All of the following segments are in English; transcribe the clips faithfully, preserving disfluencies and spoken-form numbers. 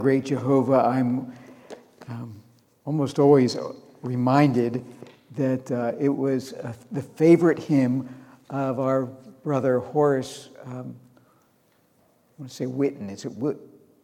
Great Jehovah, I'm um, almost always reminded that uh, it was uh, the favorite hymn of our brother Horace, um, I want to say Whitten, is it Whit-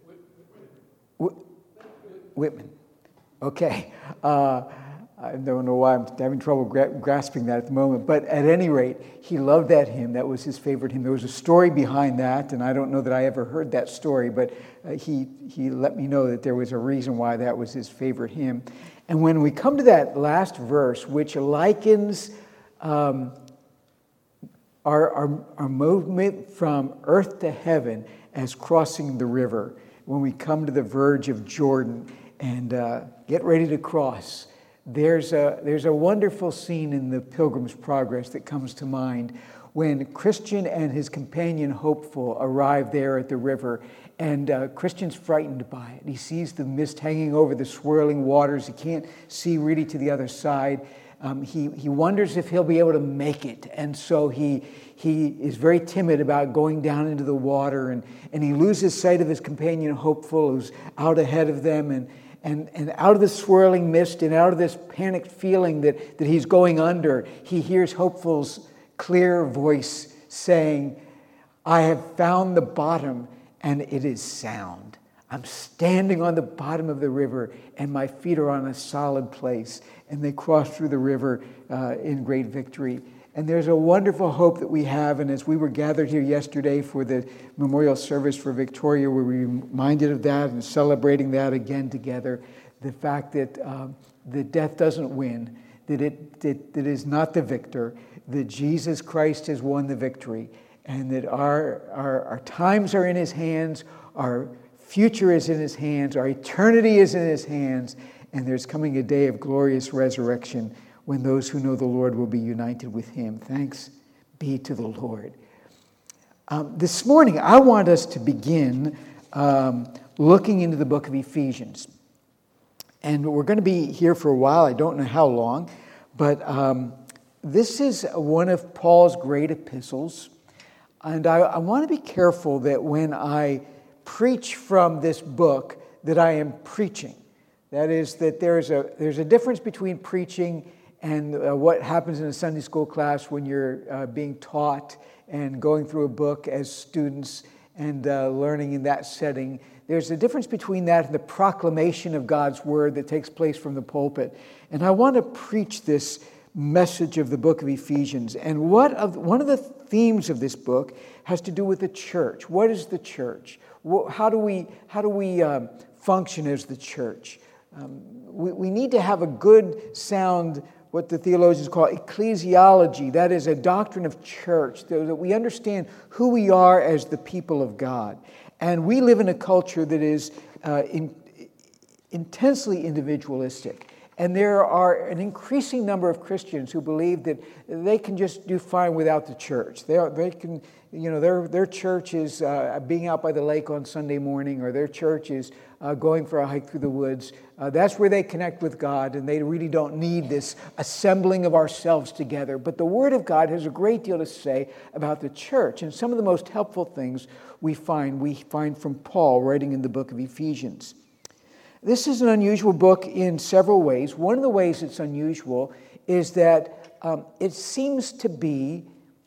Whit- Whitman? Okay. Uh, I don't know why I'm having trouble gra- grasping that at the moment, but at any rate, he loved that hymn. That was his favorite hymn. There was a story behind that, and I don't know that I ever heard that story, but uh, he, he let me know that there was a reason why that was his favorite hymn. And when we come to that last verse, which likens um, our, our, our movement from earth to heaven as crossing the river, when we come to the verge of Jordan and uh, get ready to cross, There's a, there's a wonderful scene in the Pilgrim's Progress that comes to mind when Christian and his companion Hopeful arrive there at the river, and uh, Christian's frightened by it. He sees the mist hanging over the swirling waters. He can't see really to the other side. Um, he, he wonders if he'll be able to make it, and so he, he is very timid about going down into the water, and, and he loses sight of his companion Hopeful, who's out ahead of them, and And, and out of the swirling mist and out of this panicked feeling that, that he's going under, he hears Hopeful's clear voice saying, "I have found the bottom and it is sound. I'm standing on the bottom of the river and my feet are on a solid place." And they cross through the river uh, in great victory. And there's a wonderful hope that we have. And as we were gathered here yesterday for the memorial service for Victoria, we were reminded of that and celebrating that again together. The fact that, um, that death doesn't win, that it, that, that it is not the victor, that Jesus Christ has won the victory, and that our, our, our times are in his hands, our future is in his hands, our eternity is in his hands, and there's coming a day of glorious resurrection when those who know the Lord will be united with him. Thanks be to the Lord. Um, this morning, I want us to begin um, looking into the book of Ephesians. And we're going to be here for a while. I don't know how long. But um, this is one of Paul's great epistles. And I, I want to be careful that when I preach from this book, that I am preaching. That is, that there's a, there's a difference between preaching and uh, what happens in a Sunday school class when you're uh, being taught and going through a book as students and uh, learning in that setting. There's a difference between that and the proclamation of God's word that takes place from the pulpit. And I want to preach this message of the book of Ephesians. And what of, one of the themes of this book has to do with the church. What is the church? How do we, how do we um, function as the church? Um, we, we need to have a good, sound, what the theologians call ecclesiology. That is a doctrine of church, that we understand who we are as the people of God. And we live in a culture that is uh, in, intensely individualistic. And there are an increasing number of Christians who believe that they can just do fine without the church. They are, they can, you know, their their church is uh, being out by the lake on Sunday morning, or their church is uh, going for a hike through the woods. Uh, that's where they connect with God, and they really don't need this assembling of ourselves together. But the Word of God has a great deal to say about the church, and some of the most helpful things we find we find from Paul writing in the book of Ephesians. This is an unusual book in several ways. One of the ways it's unusual is that um, it seems to be,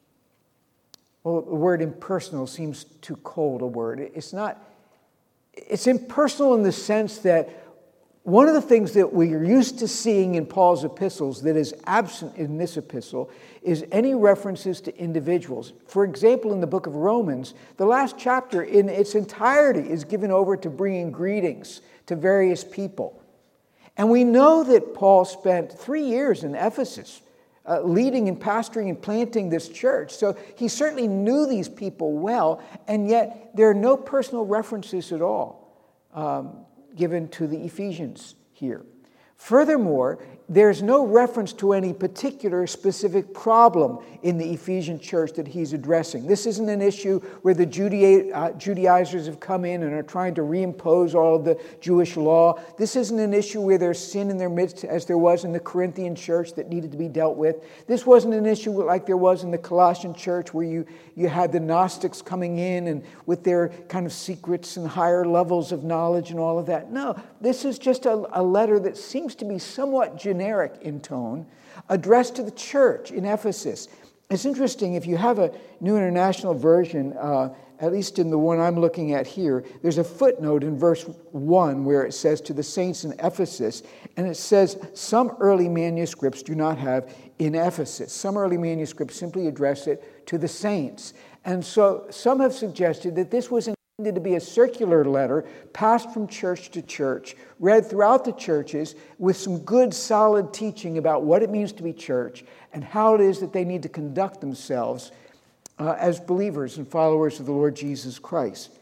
well, the word impersonal seems too cold a word. It's not, it's impersonal in the sense that one of the things that we're used to seeing in Paul's epistles that is absent in this epistle is any references to individuals. For example, in the book of Romans, the last chapter in its entirety is given over to bringing greetings to various people. And we know that Paul spent three years in Ephesus uh, leading and pastoring and planting this church. So he certainly knew these people well, and yet there are no personal references at all um, given to the Ephesians here. Furthermore, there's no reference to any particular specific problem in the Ephesian church that he's addressing. This isn't an issue where the Judea, uh, Judaizers have come in and are trying to reimpose all of the Jewish law. This isn't an issue where there's sin in their midst, as there was in the Corinthian church that needed to be dealt with. This wasn't an issue like there was in the Colossian church, where you, you had the Gnostics coming in and with their kind of secrets and higher levels of knowledge and all of that. No, this is just a, a letter that seems to be somewhat generic in tone, addressed to the church in Ephesus. It's interesting, if you have a New International Version, uh, at least in the one I'm looking at here, there's a footnote in verse one where it says, to the saints in Ephesus, and it says some early manuscripts do not have in Ephesus. Some early manuscripts simply address it to the saints. And so some have suggested that this was intended to be a circular letter passed from church to church, read throughout the churches with some good solid teaching about what it means to be church and how it is that they need to conduct themselves uh, as believers and followers of the Lord Jesus Christ.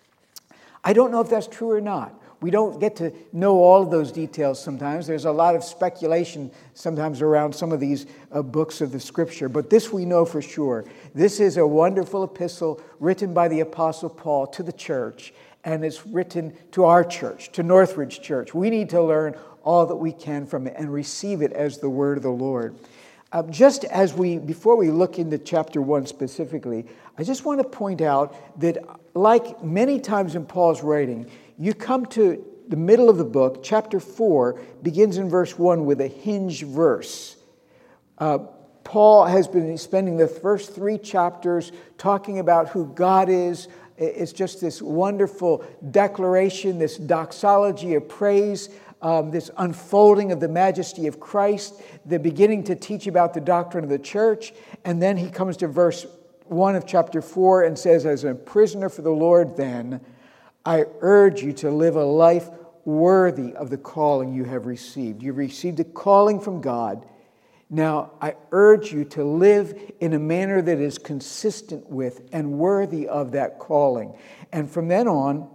I don't know if that's true or not. We don't get to know all of those details sometimes. There's a lot of speculation sometimes around some of these uh, books of the Scripture. But this we know for sure. This is a wonderful epistle written by the Apostle Paul to the church. And it's written to our church, to Northridge Church. We need to learn all that we can from it and receive it as the word of the Lord. Uh, just as we, before we look into chapter one specifically, I just want to point out that like many times in Paul's writing, you come to the middle of the book, chapter four, begins in verse one with a hinge verse. Uh, Paul has been spending the first three chapters talking about who God is. It's just this wonderful declaration, this doxology of praise, um, this unfolding of the majesty of Christ, the beginning to teach about the doctrine of the church. And then he comes to verse one of chapter four and says, as a prisoner for the Lord then, I urge you to live a life worthy of the calling you have received. You've received a calling from God. Now, I urge you to live in a manner that is consistent with and worthy of that calling. And from then on,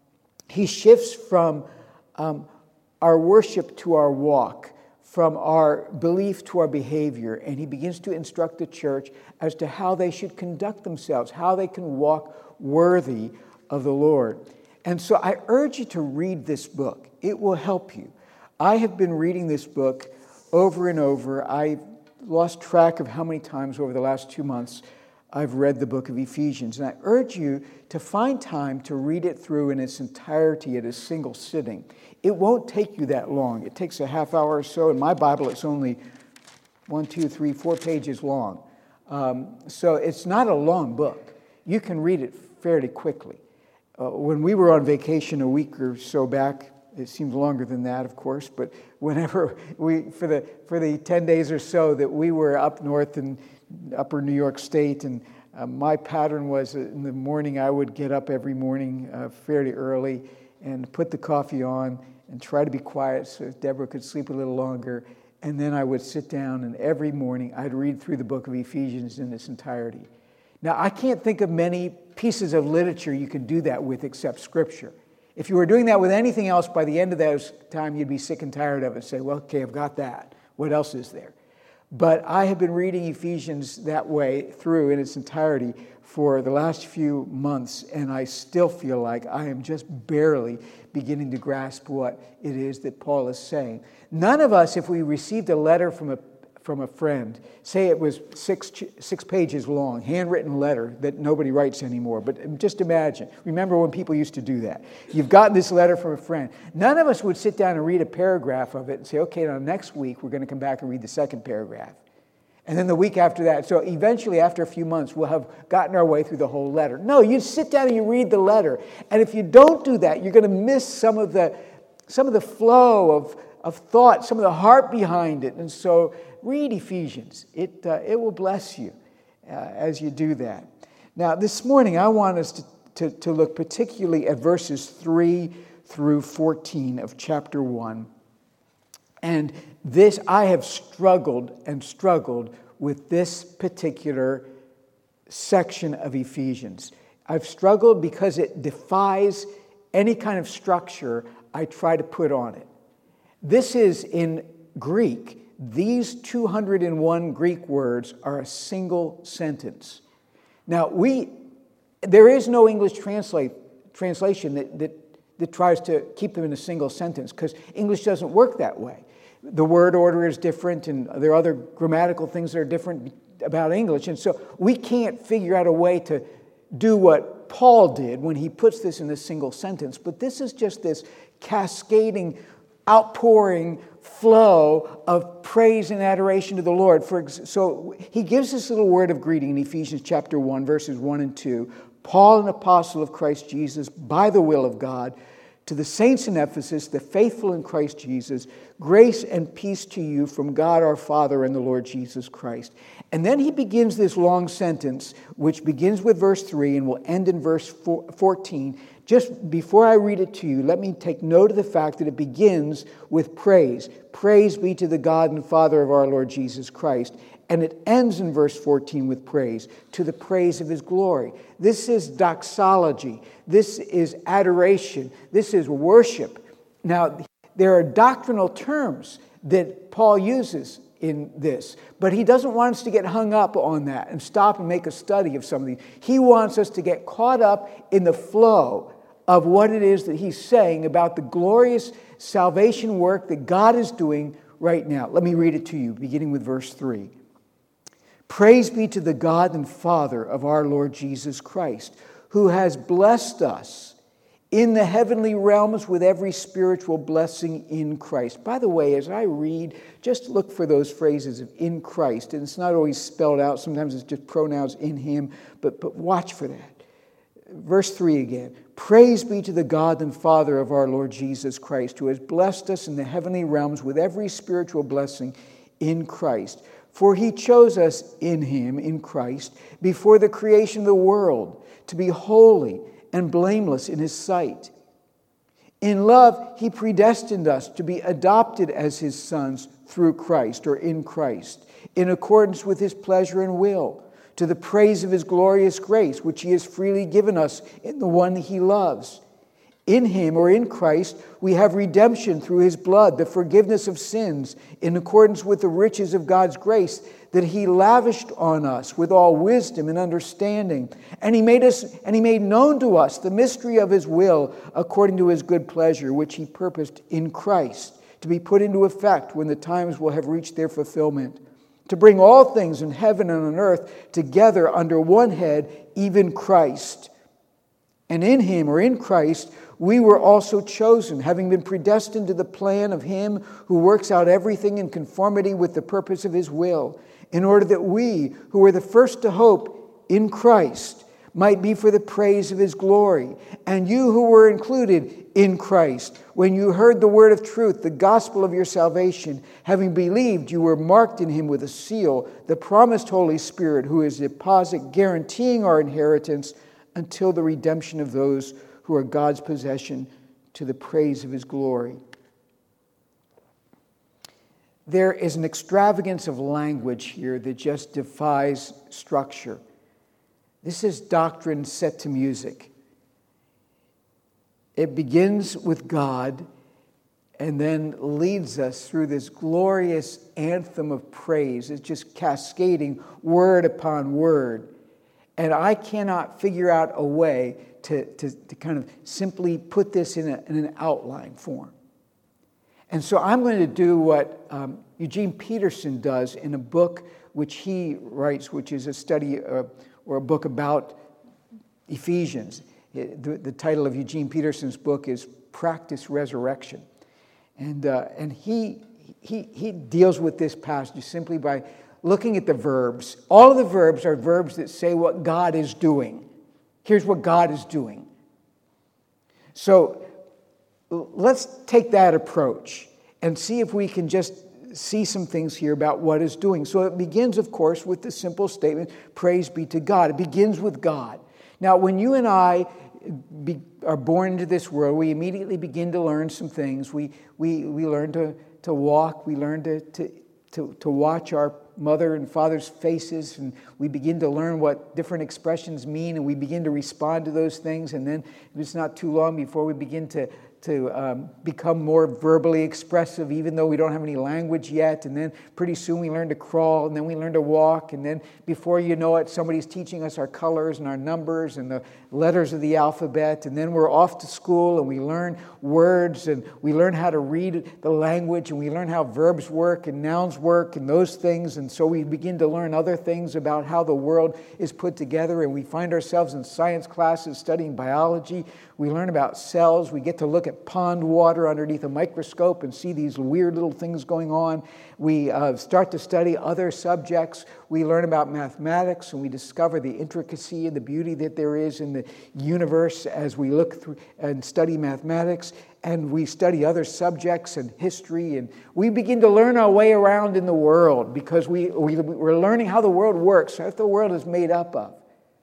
he shifts from um, our worship to our walk, from our belief to our behavior, and he begins to instruct the church as to how they should conduct themselves, how they can walk worthy of the Lord. And so I urge you to read this book. It will help you. I have been reading this book over and over. I've lost track of how many times over the last two months I've read the book of Ephesians. And I urge you to find time to read it through in its entirety at a single sitting. It won't take you that long. It takes a half hour or so. In my Bible, it's only one, two, three, four pages long. Um, so it's not a long book. You can read it fairly quickly. Uh, when we were on vacation a week or so back, it seems longer than that, of course, but whenever we, for the for the ten days or so that we were up north in upper New York State, and uh, my pattern was in the morning I would get up every morning uh, fairly early and put the coffee on and try to be quiet so Deborah could sleep a little longer, and then I would sit down and every morning I'd read through the book of Ephesians in its entirety. Now, I can't think of many pieces of literature you can do that with except Scripture. If you were doing that with anything else, by the end of that time, you'd be sick and tired of it and say, well, okay, I've got that. What else is there? But I have been reading Ephesians that way through in its entirety for the last few months, and I still feel like I am just barely beginning to grasp what it is that Paul is saying. None of us, if we received a letter from a from a friend, say it was six six pages long, handwritten letter that nobody writes anymore, but just imagine. Remember when people used to do that. You've gotten this letter from a friend. None of us would sit down and read a paragraph of it and say, okay, now next week we're going to come back and read the second paragraph. And then the week after that. So eventually, after a few months, we'll have gotten our way through the whole letter. No, you sit down and you read the letter. And if you don't do that, you're going to miss some of the some of the flow of, of thought, some of the heart behind it. And so read Ephesians. It, uh, it will bless you uh, as you do that. Now, this morning, I want us to, to, to look particularly at verses three through fourteen of chapter one. And this, I have struggled and struggled with this particular section of Ephesians. I've struggled because it defies any kind of structure I try to put on it. This is in Greek. These two hundred one Greek words are a single sentence. Now, we there is no English translate, translation that, that, that tries to keep them in a single sentence, because English doesn't work that way. The word order is different, and there are other grammatical things that are different about English. And so we can't figure out a way to do what Paul did when he puts this in a single sentence. But this is just this cascading, outpouring flow of praise and adoration to the Lord. For, so he gives this little word of greeting in Ephesians chapter one, verses one and two. Paul, an apostle of Christ Jesus, by the will of God, to the saints in Ephesus, the faithful in Christ Jesus, grace and peace to you from God our Father and the Lord Jesus Christ. And then he begins this long sentence, which begins with verse three and will end in verse fourteen. Just before I read it to you, let me take note of the fact that it begins with praise. Praise be to the God and Father of our Lord Jesus Christ. And it ends in verse fourteen with praise, to the praise of his glory. This is doxology. This is adoration. This is worship. Now, there are doctrinal terms that Paul uses in this, but he doesn't want us to get hung up on that and stop and make a study of something. He wants us to get caught up in the flow of what it is that he's saying about the glorious salvation work that God is doing right now. Let me read it to you, beginning with verse three. Praise be to the God and Father of our Lord Jesus Christ, who has blessed us in the heavenly realms with every spiritual blessing in Christ. By the way, as I read, just look for those phrases of in Christ. And it's not always spelled out. Sometimes it's just pronouns in him. But, but watch for that. Verse three again. Praise be to the God and Father of our Lord Jesus Christ, who has blessed us in the heavenly realms with every spiritual blessing in Christ. For he chose us in him, in Christ, before the creation of the world, to be holy and blameless in his sight. In love, he predestined us to be adopted as his sons through Christ, or in Christ, in accordance with his pleasure and will, to the praise of his glorious grace, which he has freely given us in the one he loves. In him, or in Christ, we have redemption through his blood, the forgiveness of sins, in accordance with the riches of God's grace that he lavished on us with all wisdom and understanding. And he made us, and he made known to us the mystery of his will, according to his good pleasure, which he purposed in Christ, to be put into effect when the times will have reached their fulfillment, to bring all things in heaven and on earth together under one head, even Christ. And in him, or in Christ, we were also chosen, having been predestined to the plan of him who works out everything in conformity with the purpose of his will, in order that we, who were the first to hope in Christ, might be for the praise of his glory. And you who were included in Christ, when you heard the word of truth, the gospel of your salvation, having believed, you were marked in him with a seal, the promised Holy Spirit, who is a deposit guaranteeing our inheritance until the redemption of those who are God's possession, to the praise of his glory. There is an extravagance of language here that just defies structure. This is doctrine set to music. It begins with God and then leads us through this glorious anthem of praise. It's just cascading word upon word. And I cannot figure out a way to, to, to kind of simply put this in, a, in an outline form. And so I'm going to do what um, Eugene Peterson does in a book which he writes, which is a study uh, or a book about Ephesians. It, the, the title of Eugene Peterson's book is Practice Resurrection. And, uh, and he, he, he deals with this passage simply by looking at the verbs. All of the verbs are verbs that say what God is doing. Here's what God is doing. So let's take that approach and see if we can just see some things here about what is doing. So it begins, of course, with the simple statement, praise be to God. It begins with God. Now, when you and I be, are born into this world, we immediately begin to learn some things. We we we learn to, to walk. We learn to, to, to, to watch our mother and father's faces, and we begin to learn what different expressions mean, and we begin to respond to those things. And then it's not too long before we begin to to um, become more verbally expressive, even though we don't have any language yet. And then pretty soon we learn to crawl, and then we learn to walk. And then before you know it, somebody's teaching us our colors and our numbers and the letters of the alphabet. And then we're off to school, and we learn words, and we learn how to read the language, and we learn how verbs work and nouns work and those things. And so we begin to learn other things about how the world is put together. And we find ourselves in science classes studying biology. We learn about cells. We get to look at pond water underneath a microscope and see these weird little things going on. We uh, start to study other subjects. We learn about mathematics, and we discover the intricacy and the beauty that there is in the universe as we look through and study mathematics. And we study other subjects and history, and we begin to learn our way around in the world because we, we, we're learning how the world works, what the world is made up of.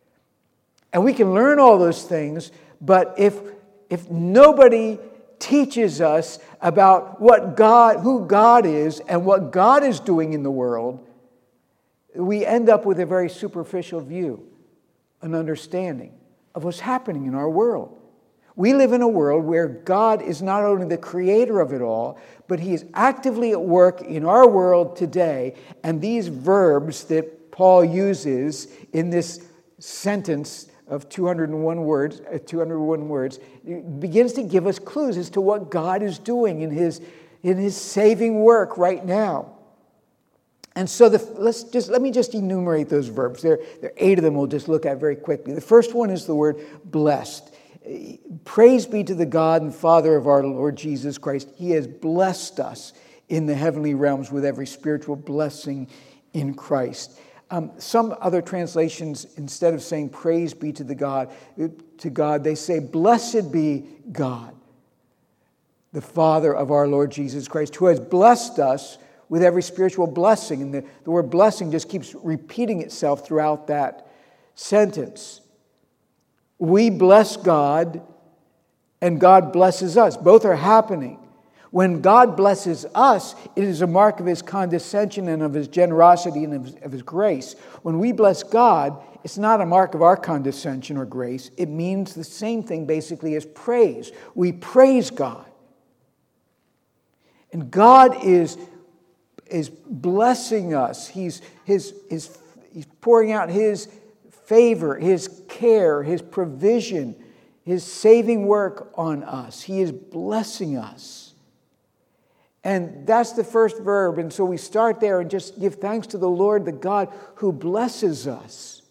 And we can learn all those things, but if if nobody teaches us about what God, who God is and what God is doing in the world, we end up with a very superficial view, an understanding of what's happening in our world. We live in a world where God is not only the creator of it all, but He is actively at work in our world today. And these verbs that Paul uses in this sentence of two hundred one words, uh, two hundred one words, begins to give us clues as to what God is doing in His in His saving work right now. And so the, let's just let me just enumerate those verbs. There, there are eight of them. We'll just look at very quickly. The first one is the word blessed. Praise be to the God and Father of our Lord Jesus Christ. He has blessed us in the heavenly realms with every spiritual blessing in Christ. Um, some other translations, instead of saying praise be to the God, to God, they say blessed be God, the Father of our Lord Jesus Christ, who has blessed us with every spiritual blessing. And the, the word blessing just keeps repeating itself throughout that sentence. We bless God, and God blesses us. Both are happening. When God blesses us, it is a mark of His condescension and of His generosity and of His, of His grace. When we bless God, it's not a mark of our condescension or grace. It means the same thing basically as praise. We praise God. And God is, is blessing us. He's, his, his, he's pouring out His favor, His care, His provision, His saving work on us. He is blessing us. And that's the first verb. And so we start there and just give thanks to the Lord, the God who blesses us.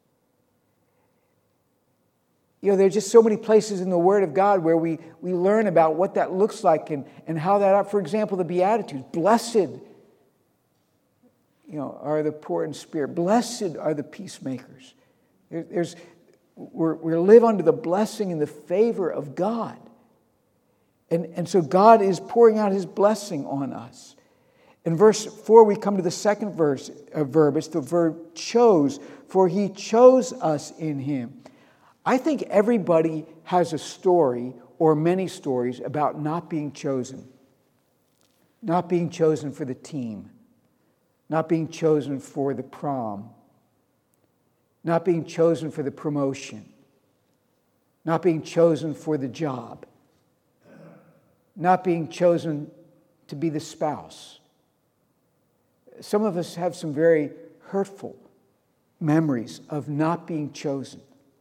You know, there's just so many places in the Word of God where we, we learn about what that looks like and, and how that, for example, the Beatitudes. Blessed, you know, are the poor in spirit. Blessed are the peacemakers. There, there's, we're, we live under the blessing and the favor of God. And, and so God is pouring out His blessing on us. In verse four, we come to the second verse, uh, verb. It's the verb chose, for He chose us in Him. I think everybody has a story or many stories about not being chosen. Not being chosen for the team. Not being chosen for the prom. Not being chosen for the promotion. Not being chosen for the job. Not being chosen to be the spouse. Some of us have some very hurtful memories of not being chosen.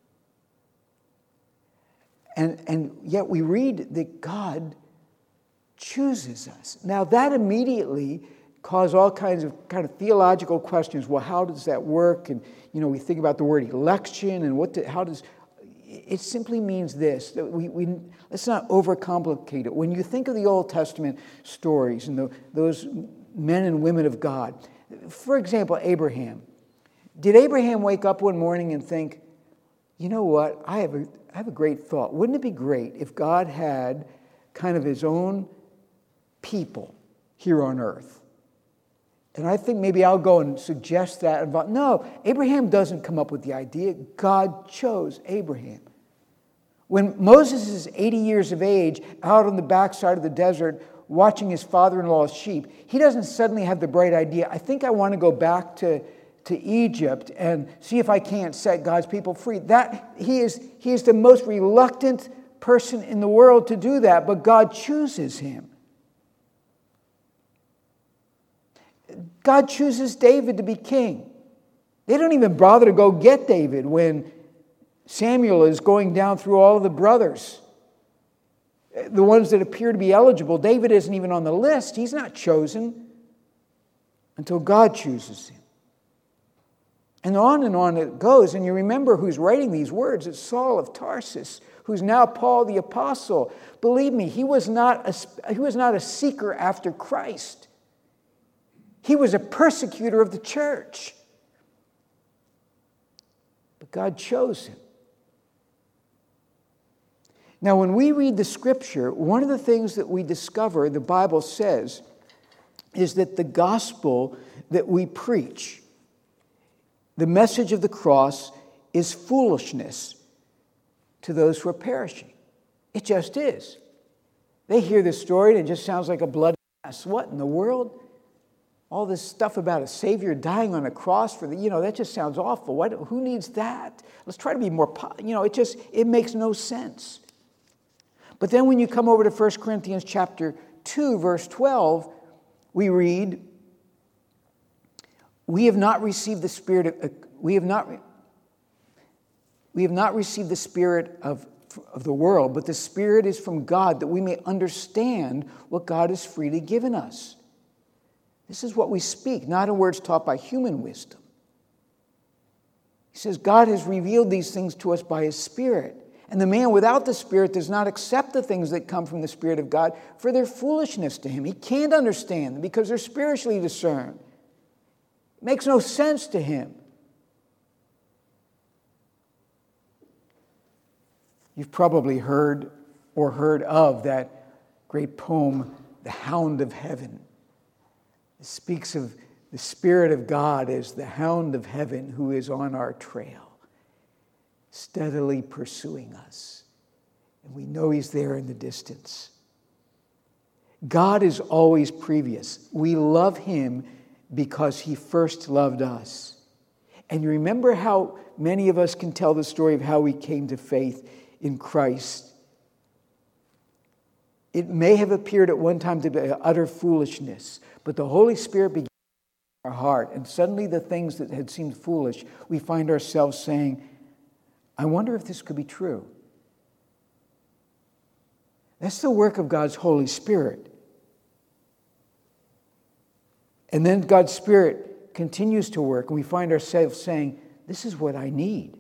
And, and yet we read that God chooses us. Now that immediately caused all kinds of kind of theological questions. Well, how does that work? And you know, we think about the word election and what? Do, how does? It simply means this, that we, we let's not overcomplicate it. When you think of the Old Testament stories and the, those men and women of God, for example, Abraham. Did Abraham wake up one morning and think, you know what, I have a, I have a great thought. Wouldn't it be great if God had kind of His own people here on earth? And I think maybe I'll go and suggest that. About, no, Abraham doesn't come up with the idea. God chose Abraham. When Moses is eighty years of age, out on the backside of the desert, watching his father-in-law's sheep, he doesn't suddenly have the bright idea, I think I want to go back to, to Egypt and see if I can't set God's people free. That he is, he is the most reluctant person in the world to do that, but God chooses him. God chooses David to be king. They don't even bother to go get David when Samuel is going down through all of the brothers, the ones that appear to be eligible. David isn't even on the list. He's not chosen until God chooses him. And on and on it goes. And you remember who's writing these words. It's Saul of Tarsus, who's now Paul the Apostle. Believe me, he was not a, he was not a seeker after Christ. He was a persecutor of the church. But God chose him. Now, when we read the Scripture, one of the things that we discover, the Bible says, is that the gospel that we preach, the message of the cross, is foolishness to those who are perishing. It just is. They hear this story and it just sounds like a bloody mess. What in the world? All this stuff about a Savior dying on a cross for the, you know, that just sounds awful. What, who needs that? Let's try to be more, you know, it just, it makes no sense. But then when you come over to First Corinthians chapter two, verse twelve, we read, we have not received the spirit of, we have not, we have not received the spirit of, of the world, but the Spirit is from God, that we may understand what God has freely given us. This is what we speak, not in words taught by human wisdom. He says, God has revealed these things to us by His Spirit. And the man without the Spirit does not accept the things that come from the Spirit of God, for they're foolishness to him. He can't understand them because they're spiritually discerned. It makes no sense to him. You've probably heard or heard of that great poem, The Hound of Heaven. It speaks of the Spirit of God as the hound of heaven who is on our trail, steadily pursuing us. And we know He's there in the distance. God is always previous. We love Him because He first loved us. And you remember how many of us can tell the story of how we came to faith in Christ. It may have appeared at one time to be utter foolishness, but the Holy Spirit began in our heart, and suddenly the things that had seemed foolish, we find ourselves saying, I wonder if this could be true. That's the work of God's Holy Spirit. And then God's Spirit continues to work, and we find ourselves saying, this is what I need.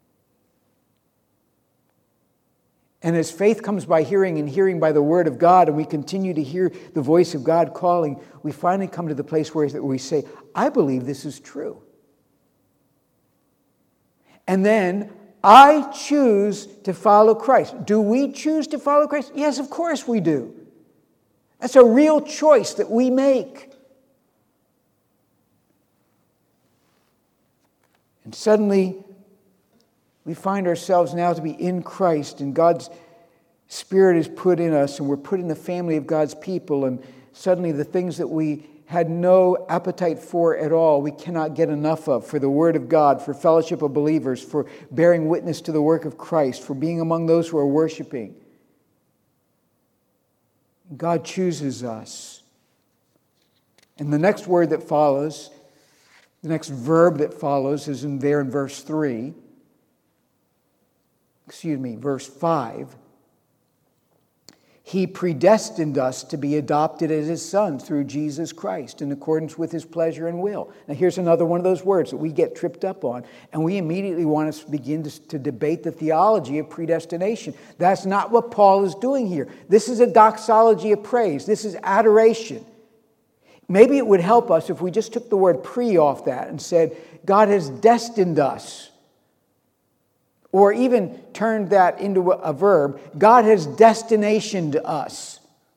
And as faith comes by hearing and hearing by the Word of God, and we continue to hear the voice of God calling, we finally come to the place where we say, I believe this is true. And then I choose to follow Christ. Do we choose to follow Christ? Yes, of course we do. That's a real choice that we make. And suddenly, we find ourselves now to be in Christ, and God's Spirit is put in us, and we're put in the family of God's people, and suddenly the things that we had no appetite for at all, we cannot get enough of, for the Word of God, for fellowship of believers, for bearing witness to the work of Christ, for being among those who are worshiping. God chooses us. And the next word that follows, the next verb that follows is in there in verse three. Excuse me, verse five. He predestined us to be adopted as His sons through Jesus Christ in accordance with His pleasure and will. Now here's another one of those words that we get tripped up on, and we immediately want to begin to, to debate the theology of predestination. That's not what Paul is doing here. This is a doxology of praise. This is adoration. Maybe it would help us if we just took the word pre off that and said, God has destined us. Or even turned that into a verb. God has destinationed us.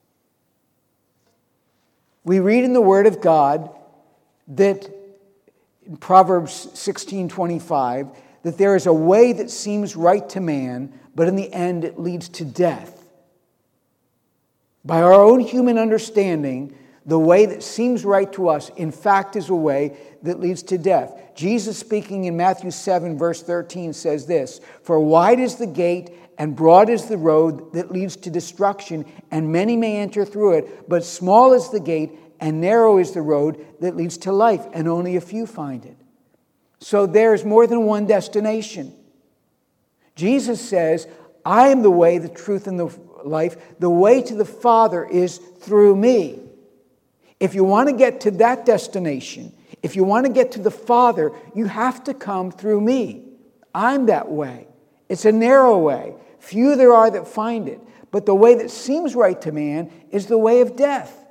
We read in the Word of God that in Proverbs sixteen twenty-five, that there is a way that seems right to man, but in the end it leads to death. By our own human understanding, The way that seems right to us, in fact, is a way that leads to death. Jesus, speaking in Matthew seven, verse thirteen, says this, "For wide is the gate and broad is the road that leads to destruction, and many may enter through it. But small is the gate and narrow is the road that leads to life, and only a few find it." So there's more than one destination. Jesus says, "I am the way, the truth, and the life. The way to the Father is through me." If you want to get to that destination, if you want to get to the Father, you have to come through me. I'm that way. It's a narrow way. Few there are that find it. But the way that seems right to man is the way of death.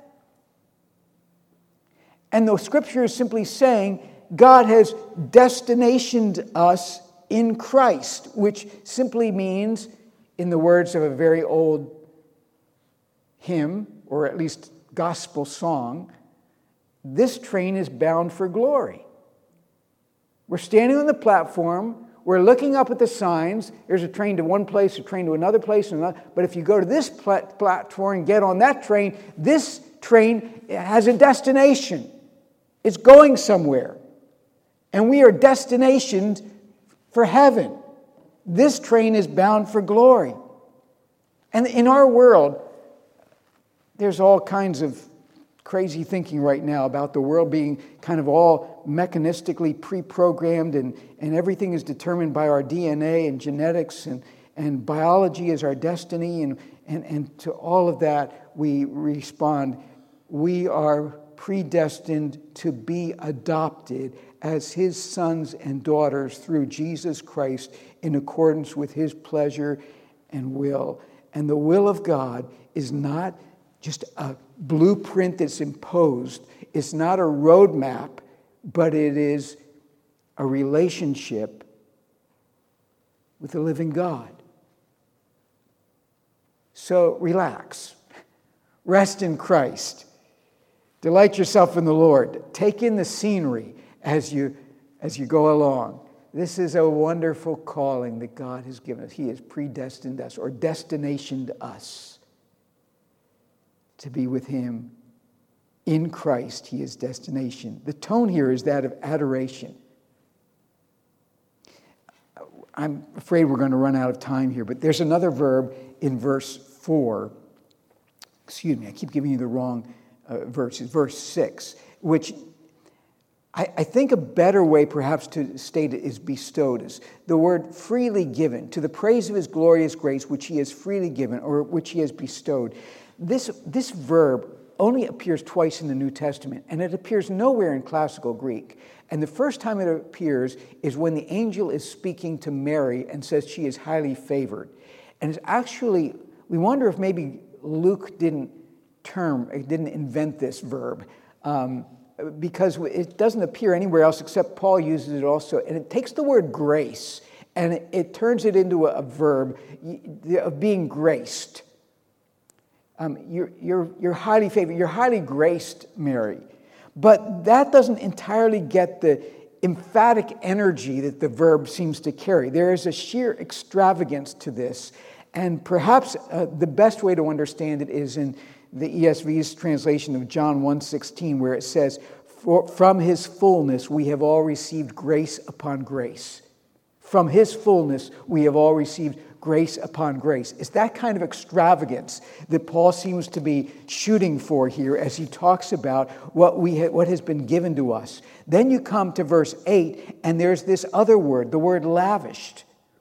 And the Scripture is simply saying God has destinationed us in Christ, which simply means, in the words of a very old hymn, or at least gospel song, this train is bound for glory. We're standing on the platform, we're looking up at the signs, there's a train to one place, a train to another place, and another. But if you go to this plat- platform and get on that train, this train has a destination. It's going somewhere. And we are destinationed for heaven. This train is bound for glory. And in our world, there's all kinds of crazy thinking right now about the world being kind of all mechanistically pre-programmed, and, and everything is determined by our D N A and genetics, and, and biology is our destiny. And, and, and to all of that, we respond, we are predestined to be adopted as His sons and daughters through Jesus Christ in accordance with His pleasure and will. And the will of God is not just a blueprint that's imposed. It's not a roadmap, but it is a relationship with the living God. So relax. Rest in Christ. Delight yourself in the Lord. Take in the scenery as you, as you go along. This is a wonderful calling that God has given us. He has predestined us, or destinationed us, to be with Him in Christ. He is destination. The tone here is that of adoration. I'm afraid we're going to run out of time here, but there's another verb in verse four. Excuse me, I keep giving you the wrong uh, verses. Verse six, which I, I think a better way perhaps to state it is bestowed. Is the word freely given, to the praise of His glorious grace, which He has freely given, or which He has bestowed. This, this verb only appears twice in the New Testament, and it appears nowhere in classical Greek. And the first time it appears is when the angel is speaking to Mary and says she is highly favored. And it's actually, we wonder if maybe Luke didn't term, didn't invent this verb, um, because it doesn't appear anywhere else except Paul uses it also. And it takes the word grace and it, it turns it into a, a verb of being graced. Um, you're, you're, you're highly favored. You're highly graced, Mary. But that doesn't entirely get the emphatic energy that the verb seems to carry. There is a sheer extravagance to this. And perhaps uh, the best way to understand it is in the E S V's translation of John one sixteen, where it says, "From His fullness we have all received grace upon grace." From His fullness we have all received grace upon grace. It's that kind of extravagance that Paul seems to be shooting for here as he talks about what we ha- what has been given to us. Then you come to verse eight, and there's this other word, the word lavished.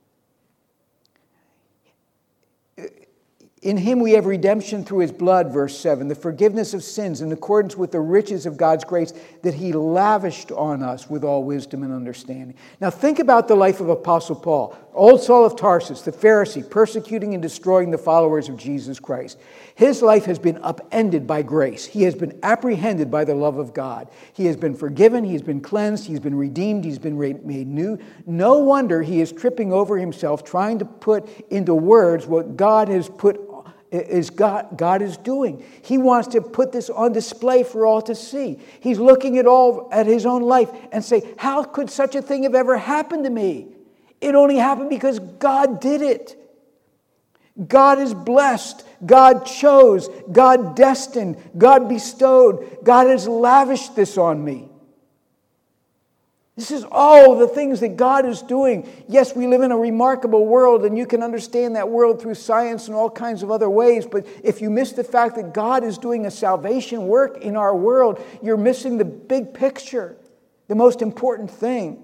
In Him we have redemption through His blood, verse seven, the forgiveness of sins in accordance with the riches of God's grace that He lavished on us with all wisdom and understanding. Now think about the life of Apostle Paul, old Saul of Tarsus, the Pharisee, persecuting and destroying the followers of Jesus Christ. His life has been upended by grace. He has been apprehended by the love of God. He has been forgiven, he has been cleansed, he's been redeemed, he's been made new. No wonder he is tripping over himself, trying to put into words what God has put is God, God is doing. He wants to put this on display for all to see. He's looking at all at his own life and say, how could such a thing have ever happened to me? It only happened because God did it. God is blessed. God chose. God destined. God bestowed. God has lavished this on me. This is all the things that God is doing. Yes, we live in a remarkable world, and you can understand that world through science and all kinds of other ways. But if you miss the fact that God is doing a salvation work in our world, you're missing the big picture, the most important thing.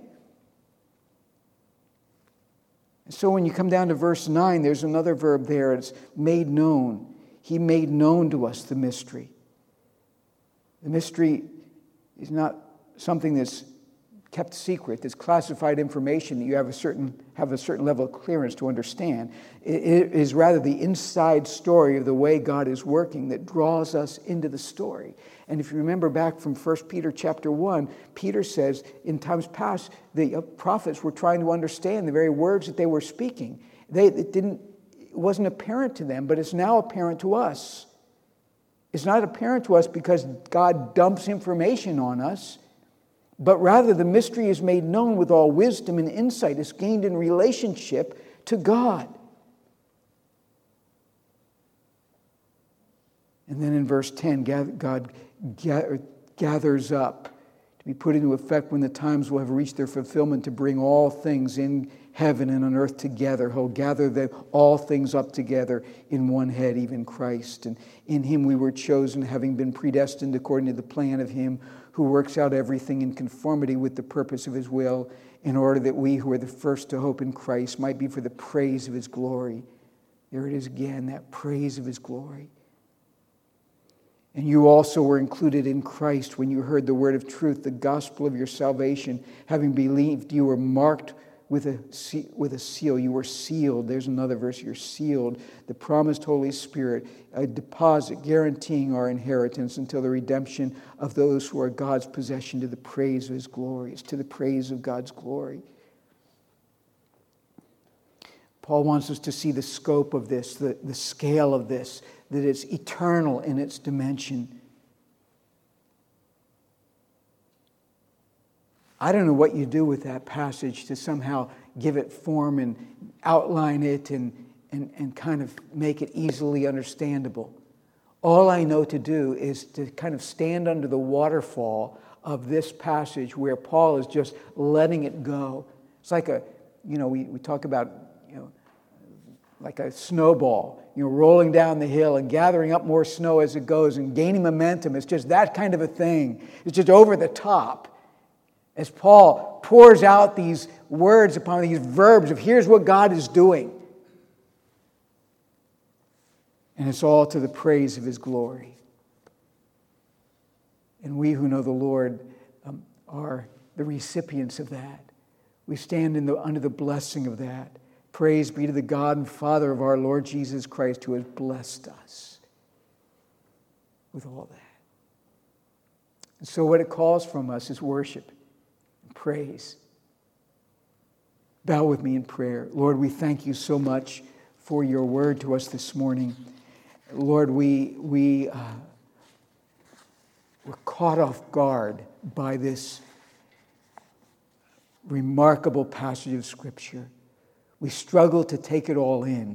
So when you come down to verse nine, there's another verb there. It's made known. He made known to us the mystery. The mystery is not something that's kept secret, that's classified information that you have a certain have a certain level of clearance to understand. It, it is rather the inside story of the way God is working that draws us into the story. And if you remember back from First Peter chapter one, Peter says, in times past, the prophets were trying to understand the very words that they were speaking. They it didn't it wasn't apparent to them, but it's now apparent to us. It's not apparent to us because God dumps information on us, but rather the mystery is made known with all wisdom and insight. It's gained in relationship to God. And then in verse ten, God gathers up to be put into effect when the times will have reached their fulfillment, to bring all things in heaven and on earth together. He'll gather the, all things up together in one head, even Christ. And in him we were chosen, having been predestined according to the plan of him who works out everything in conformity with the purpose of his will, in order that we who are the first to hope in Christ might be for the praise of his glory. There it is again, that praise of his glory. And you also were included in Christ when you heard the word of truth, the gospel of your salvation. Having believed, you were marked with a, with a seal. You were sealed. There's another verse. You're sealed. The promised Holy Spirit, a deposit guaranteeing our inheritance until the redemption of those who are God's possession, to the praise of his glory. It's to the praise of God's glory. Paul wants us to see the scope of this, the, the scale of this, that it's eternal in its dimension. I don't know what you do with that passage to somehow give it form and outline it and, and, and kind of make it easily understandable. All I know to do is to kind of stand under the waterfall of this passage where Paul is just letting it go. It's like a, you know, we, we talk about, you know, like a snowball, you know, rolling down the hill and gathering up more snow as it goes and gaining momentum. It's just that kind of a thing. It's just over the top. As Paul pours out these words upon these verbs of here's what God is doing. And it's all to the praise of his glory. And we who know the Lord um, are the recipients of that. We stand in the, under the blessing of that. Praise be to the God and Father of our Lord Jesus Christ, who has blessed us with all that. And so what it calls from us is worship and praise. Bow with me in prayer. Lord, we thank you so much for your word to us this morning. Lord, we, we uh, were caught off guard by this remarkable passage of Scripture. We struggle to take it all in.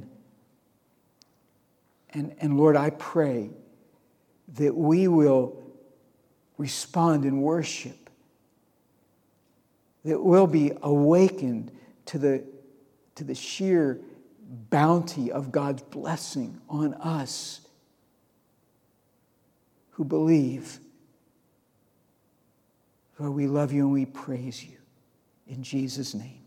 And, and Lord, I pray that we will respond in worship, that we'll be awakened to the, to the sheer bounty of God's blessing on us who believe. Lord, we love you and we praise you. In Jesus' name.